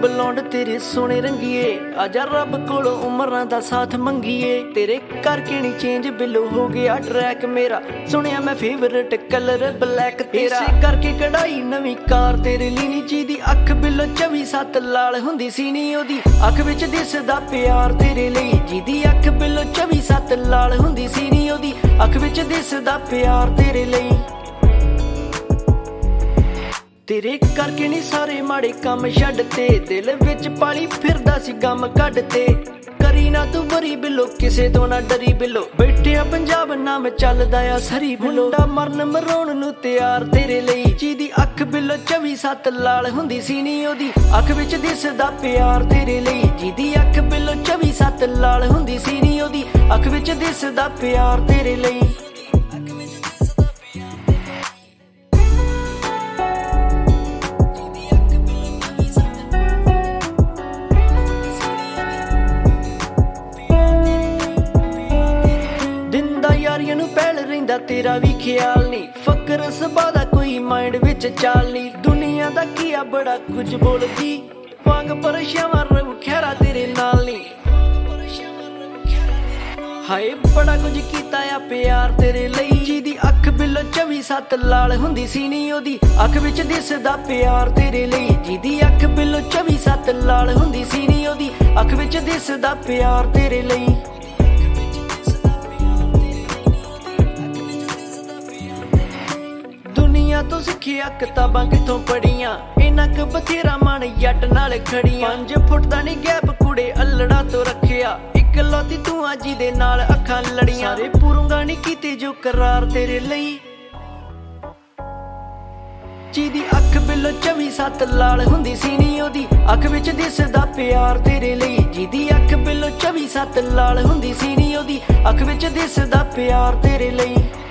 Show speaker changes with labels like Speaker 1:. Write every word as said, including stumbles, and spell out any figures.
Speaker 1: Blonde ਤੇਰੇ ਸੋਹਣੇ ਰੰਗੀਏ, ਆਜਾ ਰੱਬ ਕੋਲੋਂ ਉਮਰਾਂ ਦਾ ਸਾਥ ਮੰਗੀਏ। ਤੇਰੇ ਕਰਕੇ ਨੀ ਚੇਂਜ ਬਿੱਲੋ ਹੋ ਗਿਆ ਟਰੈਕ ਮੇਰਾ, ਸੁਣਿਆ ਮੈਂ ਫੇਵਰਟ ਕਲਰ ਬਲੈਕ ਤੇਰਾ। ਇਸੇ ਕਰਕੇ ਕਢਾਈ ਨਵੀਂ ਕਾਰ ਤੇਰੇ ਲਈ ਨੀ, ਜਿਹਦੀ ਅੱਖ ਬਿੱਲੋ ਚੌਵੀ ਸੱਤ ਲਾਲ ਹੁੰਦੀ ਸੀ ਨੀ, ਉਹਦੀ ਅੱਖ ਵਿੱਚ ਦਿਸਦਾ ਪਿਆਰ ਤੇਰੇ ਲਈ। ਜਿਹਦੀ ਅੱਖ ਬਿੱਲੋ ਚੌਵੀ ਸੱਤ ਲਾਲ ਹੁੰਦੀ ਸੀ ਨੀ, ਉਹਦੀ ਅੱਖ ਵਿੱਚ ਦਿਸਦਾ ਪਿਆਰ ਤੇਰੇ ਲਈ। ਤੇਰੇ ਕਰਕੇ ਨੀ ਸਾਰੇ ਮਾੜੇ ਕੰਮ ਛੱਡ ਤੇ, ਦਿਲ ਵਿੱਚ ਪਾਲੀ ਫਿਰਦਾ ਸੀ ਗਮ ਕੱਢ ਤੇ। ਕਰੀ ਨਾ ਤੂੰ ਬਰੀ ਬਿੱਲੋ, ਕਿਸੇ ਤੋਂ ਨਾ ਡਰੀ ਬਿੱਲੋ, ਬੈਠਿਆ ਪੰਜਾਬ ਨਾਮ ਚੱਲਦਾ ਆ ਸਰੀ ਬਿੱਲੋ। ਮੁੰਡਾ ਮਰਨ ਮਰਾਉਣ ਨੂੰ ਤਿਆਰ ਤੇਰੇ ਲਈ, ਜਿਹਦੀ ਅੱਖ ਬਿੱਲੋ ਚੌਵੀ ਸੱਤ ਲਾਲ ਹੁੰਦੀ ਸੀ ਨੀ, ਉਹਦੀ ਅੱਖ ਵਿੱਚ ਦਿਸਦਾ ਪਿਆਰ ਤੇਰੇ ਲਈ। ਜਿਹਦੀ ਅੱਖ ਬਿੱਲੋ ਚੌਵੀ ਸੱਤ ਲਾਲ ਹੁੰਦੀ ਸੀ ਨੀ, ਉਹਦੀ ਅੱਖ ਵਿੱਚ ਦਿਸਦਾ ਪਿਆਰ ਤੇਰੇ ਲਈ। ਯਾਰੀਆਂ ਨੂੰ ਪਹਿਲ ਰਹਿੰਦਾ ਤੇਰਾ ਵੀ ਖਿਆਲ ਨੀ, ਫਕਰ ਸੁਭਾਅ ਦਾ ਕੋਈ ਮਾਈਂਡ ਵਿੱਚ ਚਾਲ ਨੀ। ਦੁਨੀਆ ਦਾ ਕੀ ਆ ਬੜਾ ਕੁਝ ਬੋਲਦੀ, ਵਾਂਗ ਪਰਛਾਵਾਂ ਰਹੂ ਖੈਰਾ ਤੇਰੇ ਨਾਲ ਨੀ। ਹਾਏ ਬੜਾ ਕੁਝ ਕੀਤਾ ਆ ਪਿਆਰ ਤੇਰੇ ਲਈ, ਜਿਹਦੀ ਅੱਖ ਬਿੱਲੋ ਚੌਵੀ ਸੱਤ ਲਾਲ ਹੁੰਦੀ ਸੀ ਨੀ, ਉਹਦੀ ਅੱਖ ਵਿੱਚ ਦਿਸਦਾ ਪਿਆਰ ਤੇਰੇ ਲਈ। ਜਿਹਦੀ ਅੱਖ ਬਿੱਲੋ ਚੌਵੀ ਸੱਤ ਲਾਲ ਹੁੰਦੀ ਸੀ ਨੀ, ਉਹਦੀ ਅੱਖ ਵਿੱਚ ਦਿਸਦਾ ਪਿਆਰ ਤੇਰੇ ਲਈ। ਦੁਨੀਆ ਤੋਂ ਸਿੱਖਿਆ ਕਿਤਾਬਾਂ ਕਿੱਥੋਂ ਪੜੀਆਂ, ਇਹਨਾਂ ਕ ਬਥੇਰਾ ਮਨ ਜੱਟ ਨਾਲ ਖੜੀਆਂ। ਪੰਜ ਫੁੱਟ ਦਾ ਨੀ ਗੈਪ ਕੁੜੇ ਅਲੜਾ ਤੋਂ ਰੱਖਿਆ, ਇੱਕ ਲੋਤੀ ਤੂੰ ਅੱਜ ਦੇ ਨਾਲ ਅੱਖਾਂ ਲੜੀਆਂ। ਸਾਰੇ ਪੂਰੂੰਗਾ ਨੀ ਕੀਤੇ ਜੋ ਕਰਾਰ ਤੇਰੇ ਲਈ, ਜਿਹਦੀ ਅੱਖ ਬਿੱਲੋ ਚੌਵੀ ਸੱਤ ਲਾਲ ਹੁੰਦੀ ਸੀ ਨੀ, ਉਹਦੀ ਅੱਖ ਵਿੱਚ ਦਿਸਦਾ ਪਿਆਰ ਤੇਰੇ ਲਈ। ਜਿਹਦੀ ਅੱਖ ਬਿੱਲੋ ਚੌਵੀ ਸੱਤ ਲਾਲ ਹੁੰਦੀ ਸੀ ਨੀ, ਉਹਦੀ ਅੱਖ ਵਿੱਚ ਦਿਸਦਾ ਪਿਆਰ ਤੇਰੇ ਲਈ।